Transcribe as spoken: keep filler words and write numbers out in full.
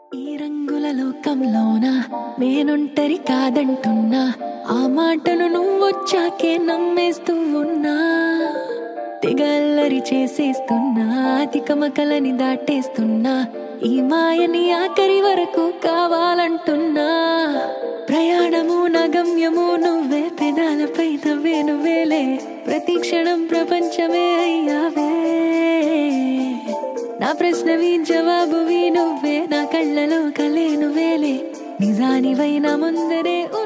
ఈ రంగుల లోకంలోన నేనొంటరి కాదంటున్నా, ఆ మాటను నువ్వొచ్చాకే నమ్మేస్తూ ఉన్నా. తెగల్లరి చేసేస్తున్నా, తికమకలని దాటేస్తున్నా, ఈ మాయని ఆఖరి వరకు కావాలంటున్నా. ప్రయాణము నా గమ్యము నువ్వే, పెదాలపై నవ్వే నువ్వేలే, ప్రతి క్షణం ప్రపంచమే అయ్యావే. నా ప్రశ్నవి జవాబువి నువ్వే, నా కళ్ళలో కలే నువ్వేలే, నిజానివై నా ముందరే